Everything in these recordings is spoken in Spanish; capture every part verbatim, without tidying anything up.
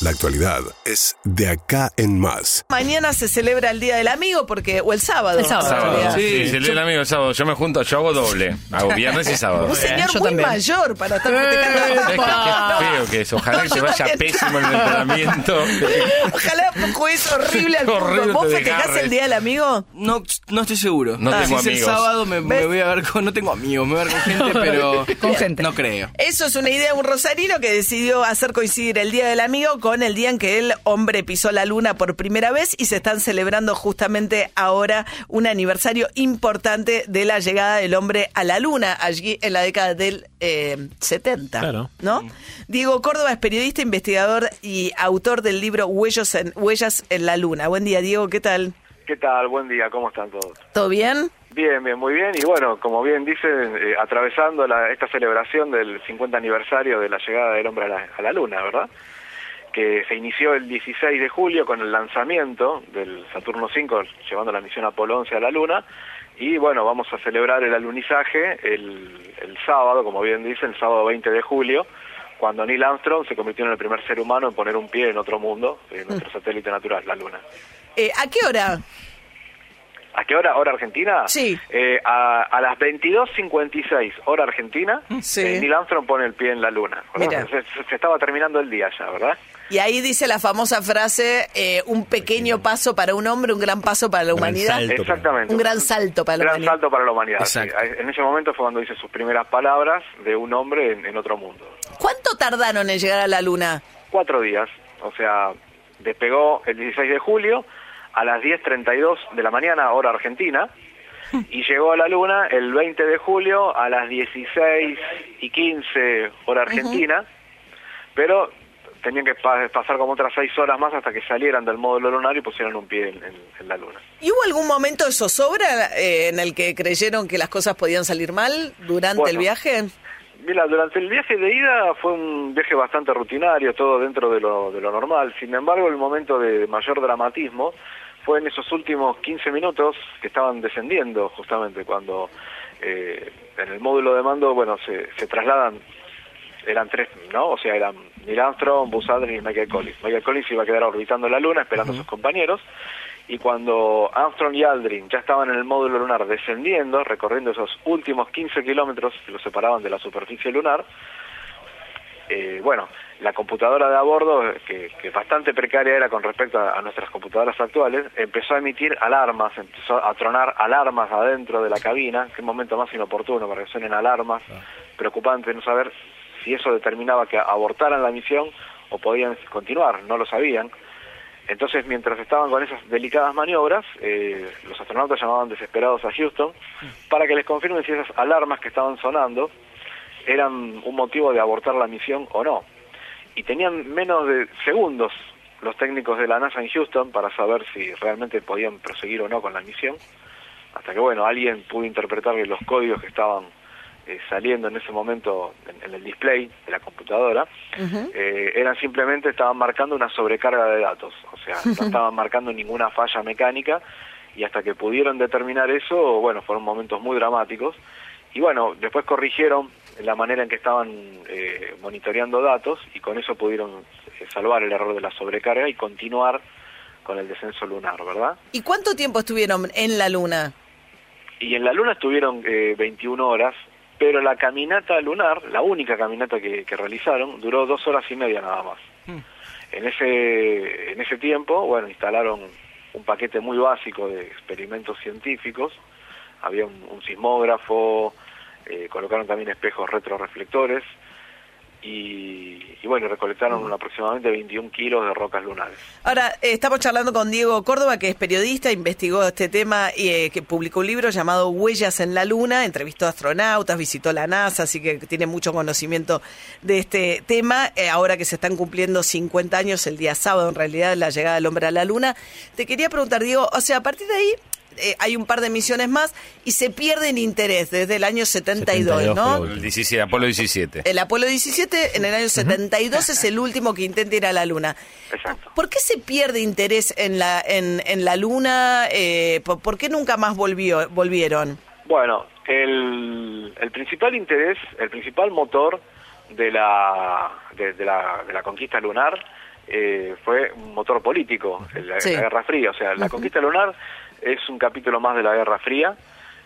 La actualidad es de acá en más. Mañana se celebra el Día del Amigo, porque o el sábado. El sábado. Sábado. Sí, Sí, sí, el día del amigo el sábado. Yo me junto, yo hago doble. Hago viernes y sábado. Un señor Yo muy también. mayor para estar festejando. ¿Sabes qué, qué feo que es? Ojalá que te vaya pésimo en el entrenamiento. Ojalá poco es horrible al Horrible fútbol. ¿Vos te festejás desgarres. el Día del Amigo? No, no estoy seguro. No Ah, tengo si es amigos. el sábado me, me ¿Ves? voy a ver con... No tengo amigos, me voy a ver con gente, pero... Con gente. No creo. Eso es una idea de un rosarino que decidió hacer coincidir el Día del Amigo con el día en que el hombre pisó la luna por primera vez, y se están celebrando justamente ahora un aniversario importante de la llegada del hombre a la luna, allí en la década del eh, setenta. Claro. ¿No? Diego Córdoba es periodista, investigador y autor del libro Huellas en, Huellas en la Luna. Buen día, Diego, ¿qué tal? ¿Qué tal? Buen día, ¿cómo están todos? ¿Todo bien? Bien, bien, muy bien. Y bueno, como bien dicen, eh, atravesando la, esta celebración del cincuenta aniversario de la llegada del hombre a la, a la Luna, ¿verdad? Que se inició el dieciséis de julio con el lanzamiento del Saturno cinco, llevando la misión Apolo once a la Luna. Y bueno, vamos a celebrar el alunizaje el, el sábado, como bien dicen, el sábado veinte de julio, cuando Neil Armstrong se convirtió en el primer ser humano en poner un pie en otro mundo, en nuestro satélite natural, la Luna. Eh, ¿A qué hora? ¿A qué hora? ¿Hora argentina? Sí. Eh, a, a las veintidós cincuenta y seis, hora argentina, Sí. eh, Neil Armstrong pone el pie en la Luna. Mira. Se, se- se estaba terminando el día ya, ¿verdad? Y ahí dice la famosa frase, eh, un pequeño paso para un hombre, un gran paso para la Un gran humanidad. salto. Exactamente. Un gran salto para la gran humanidad. salto para la humanidad. sí. Exacto. En ese momento fue cuando dice sus primeras palabras de un hombre en, en otro mundo. ¿Cuánto tardaron en llegar a la luna? Cuatro días, o sea, despegó el dieciséis de julio a las diez treinta y dos de la mañana, hora argentina, y llegó a la Luna el veinte de julio a las dieciséis y quince, hora argentina, pero tenían que pa- pasar como otras seis horas más hasta que salieran del módulo lunar y pusieran un pie en, en- en la Luna. ¿Y hubo algún momento de zozobra eh, en el que creyeron que las cosas podían salir mal durante Bueno. el viaje? Mira, durante el viaje de ida fue un viaje bastante rutinario, todo dentro de lo, de lo normal. Sin embargo, el momento de mayor dramatismo fue en esos últimos quince minutos que estaban descendiendo, justamente cuando eh, en el módulo de mando, bueno, se, se trasladan, eran tres, ¿no? O sea, eran Neil Armstrong, Buzz Aldrin y Michael Collins. Michael Collins iba a quedar orbitando la Luna esperando a sus compañeros, y cuando Armstrong y Aldrin ya estaban en el módulo lunar descendiendo, recorriendo esos últimos quince kilómetros que los separaban de la superficie lunar, eh, bueno, la computadora de a bordo, que, que bastante precaria era con respecto a, a nuestras computadoras actuales, empezó a emitir alarmas, empezó a tronar alarmas adentro de la cabina. Qué momento más inoportuno para que suenen alarmas, preocupante no saber si eso determinaba que abortaran la misión o podían continuar, no lo sabían. Entonces, mientras estaban con esas delicadas maniobras, eh, los astronautas llamaban desesperados a Houston para que les confirmen si esas alarmas que estaban sonando eran un motivo de abortar la misión o no. Y tenían menos de segundos los técnicos de la NASA en Houston para saber si realmente podían proseguir o no con la misión, hasta que, bueno, alguien pudo interpretar que los códigos que estaban eh, saliendo en ese momento en, en el display de la computadora eh, eran simplemente, estaban marcando una sobrecarga de datos, o sea, no estaban marcando ninguna falla mecánica, y hasta que pudieron determinar eso, bueno, fueron momentos muy dramáticos. Y bueno, después corrigieron la manera en que estaban eh, monitoreando datos, y con eso pudieron eh, salvar el error de la sobrecarga y continuar con el descenso lunar, ¿verdad? ¿Y cuánto tiempo estuvieron en la luna? Y en la Luna estuvieron eh, veintiuna horas, pero la caminata lunar, la única caminata que, que realizaron, duró dos horas y media nada más. En ese, en ese tiempo, bueno, instalaron un paquete muy básico de experimentos científicos. Había un, un sismógrafo, eh, colocaron también espejos retroreflectores y, y bueno, recolectaron aproximadamente veintiún kilos de rocas lunares. Ahora, eh, estamos charlando con Diego Córdoba, que es periodista, investigó este tema y eh, que publicó un libro llamado Huellas en la Luna, entrevistó a astronautas, visitó la NASA, así que tiene mucho conocimiento de este tema. Eh, ahora que se están cumpliendo cincuenta años, el día sábado, en realidad, de la llegada del hombre a la Luna, te quería preguntar, Diego, o sea, a partir de ahí, Eh, hay un par de misiones más y se pierde el interés desde el año setenta y dos, setenta y dos ¿no? fue la El diecisiete, Apolo diecisiete. El Apolo diecisiete en el año setenta y dos es el último que intenta ir a la Luna. Exacto. ¿Por qué se pierde interés en la en, en la Luna? Eh, ¿por, por qué nunca más volvió, volvieron? Bueno, el, el principal interés, el principal motor de la, de, de la, de la conquista lunar eh, fue un motor político, la, Sí. la Guerra Fría. O sea, la conquista lunar es un capítulo más de la Guerra Fría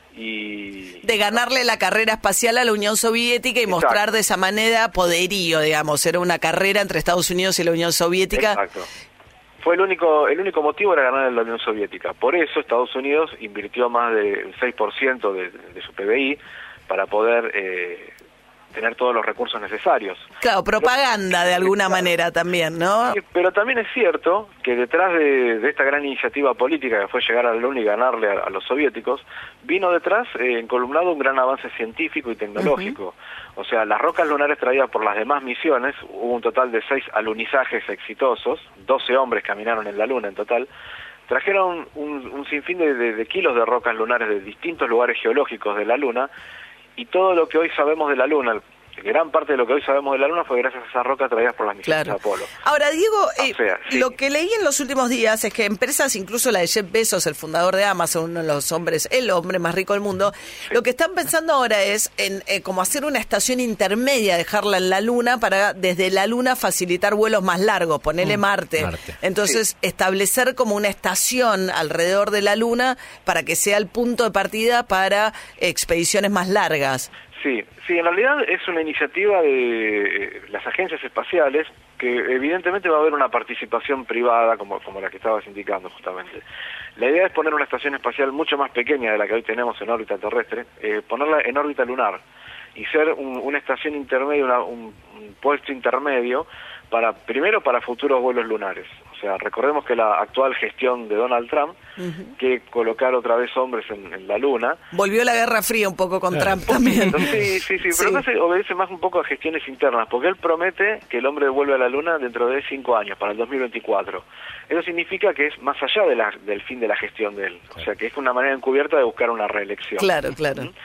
y... De ganarle la carrera espacial a la Unión Soviética y Exacto. mostrar de esa manera poderío, digamos. Era una carrera entre Estados Unidos y la Unión Soviética. Exacto. Fue el único el único motivo era ganar en la Unión Soviética. Por eso Estados Unidos invirtió más del seis por ciento de, de su P B I para poder eh, tener todos los recursos necesarios. Claro, propaganda de alguna Claro. manera también, ¿no? Sí, pero también es cierto que detrás de, de esta gran iniciativa política que fue llegar a la Luna y ganarle a, a los soviéticos, vino detrás eh, encolumnado un gran avance científico y tecnológico. Uh-huh. O sea, las rocas lunares traídas por las demás misiones, hubo un total de seis alunizajes exitosos, doce hombres caminaron en la Luna en total, trajeron un, un sinfín de, de, de kilos de rocas lunares de distintos lugares geológicos de la Luna, y todo lo que hoy sabemos de la Luna, gran parte de lo que hoy sabemos de la Luna fue gracias a esas rocas traídas por las misiones Claro. de Apolo. Ahora, Diego, eh, O sea, sí. lo que leí en los últimos días es que empresas, incluso la de Jeff Bezos, el fundador de Amazon, uno de los hombres, el hombre más rico del mundo, Sí. lo que están pensando ahora es en eh, como hacer una estación intermedia, dejarla en la Luna para desde la Luna facilitar vuelos más largos, ponerle Mm, Marte. Marte. Entonces, establecer como una estación alrededor de la Luna para que sea el punto de partida para expediciones más largas. Sí, sí, en realidad es una iniciativa de eh, las agencias espaciales que evidentemente va a haber una participación privada como, como la que estabas indicando justamente. La idea es poner una estación espacial mucho más pequeña de la que hoy tenemos en órbita terrestre, eh, ponerla en órbita lunar y ser un, una estación intermedia, una, un, un puesto intermedio para primero para futuros vuelos lunares. O sea, recordemos que la actual gestión de Donald Trump, uh-huh. que colocar otra vez hombres en, en la Luna. Volvió la Guerra Fría un poco con Claro. Trump también. Sí, sí, sí, pero Sí. entonces obedece más un poco a gestiones internas, porque él promete que el hombre vuelve a la Luna dentro de cinco años, para el dos mil veinticuatro. Eso significa que es más allá de la, del fin de la gestión de él. O sea, que es una manera encubierta de buscar una reelección. Claro, claro. ¿Mm?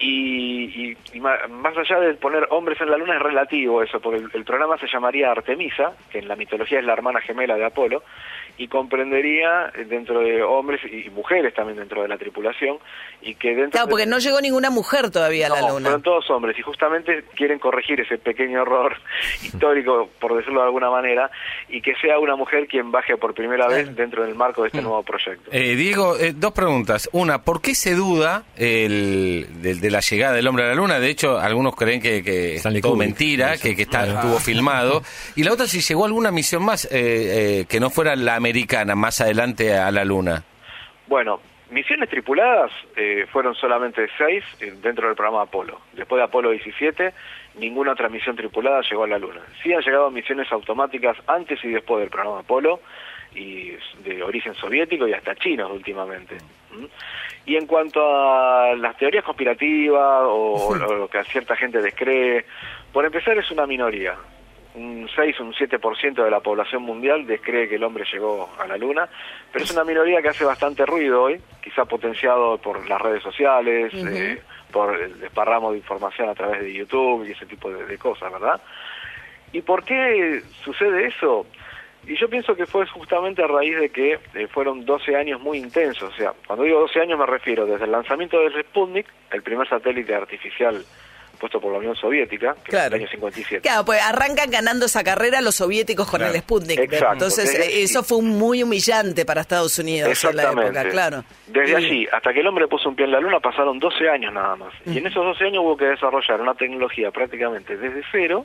Y, y, y más, más allá de poner hombres en la Luna es relativo eso, porque el, el programa se llamaría Artemisa, que en la mitología es la hermana gemela de Apolo, y comprendería dentro de hombres y mujeres también dentro de la tripulación, y que dentro Claro, porque de... no llegó ninguna mujer todavía a la No, Luna. fueron todos hombres y justamente quieren corregir ese pequeño error histórico, por decirlo de alguna manera, y que sea una mujer quien baje por primera vez dentro del marco de este nuevo proyecto. Eh, Diego, eh, dos preguntas. Una, ¿por qué se duda el, de, de la llegada del hombre a la Luna? De hecho, algunos creen que, que es Stanley todo Kubrick, mentira, eso. que, que está, Ah. estuvo filmado. Y la otra, si llegó alguna misión más eh, eh, que no fuera la americana más adelante a la Luna. Bueno, misiones tripuladas eh, fueron solamente seis eh, dentro del programa Apolo. Después de Apolo diecisiete, ninguna otra misión tripulada llegó a la Luna. Sí han llegado misiones automáticas antes y después del programa Apolo, y de origen soviético y hasta chinos últimamente. ¿Mm? Y en cuanto a las teorías conspirativas o, o lo que a cierta gente descree, por empezar es una minoría. Un seis o un siete por ciento de la población mundial descree que el hombre llegó a la Luna, pero es una minoría que hace bastante ruido hoy, quizá potenciado por las redes sociales, uh-huh. eh, por el desparramo de información a través de YouTube y ese tipo de, de cosas, ¿verdad? ¿Y por qué sucede eso? Y yo pienso que fue justamente a raíz de que eh, fueron doce años muy intensos. O sea, cuando digo doce años me refiero desde el lanzamiento del Sputnik, el primer satélite artificial puesto por la Unión Soviética, que claro. es el año cincuenta y siete. Claro, pues arrancan ganando esa carrera los soviéticos con claro. el Sputnik. Exacto. Entonces, Desde, eso fue muy humillante para Estados Unidos en la época, claro. Desde y... allí hasta que el hombre puso un pie en la Luna pasaron doce años nada más. Uh-huh. Y en esos doce años hubo que desarrollar una tecnología prácticamente desde cero,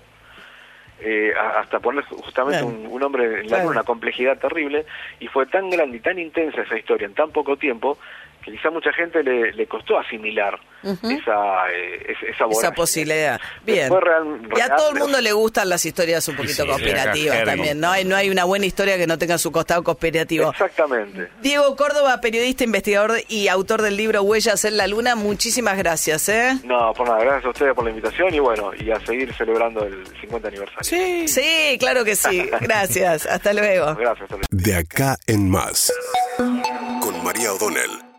Eh, hasta poner justamente un, un hombre en la Luna, una complejidad terrible, y fue tan grande y tan intensa esa historia en tan poco tiempo que quizá mucha gente le, le costó asimilar uh-huh. esa, eh, esa, esa posibilidad. Bien. Real, y a real, todo el mundo le gustan las historias un poquito sí, conspirativas sí, también. No hay, no hay una buena historia que no tenga su costado conspirativo. Exactamente. Diego Córdoba, periodista, investigador y autor del libro Huellas en la Luna, muchísimas gracias. ¿eh? No, por nada, gracias a ustedes por la invitación y bueno, y a seguir celebrando el cincuenta aniversario. Sí, sí, claro que sí. Gracias. Hasta luego. Gracias. Hasta luego. De acá en más. Con María O'Donnell.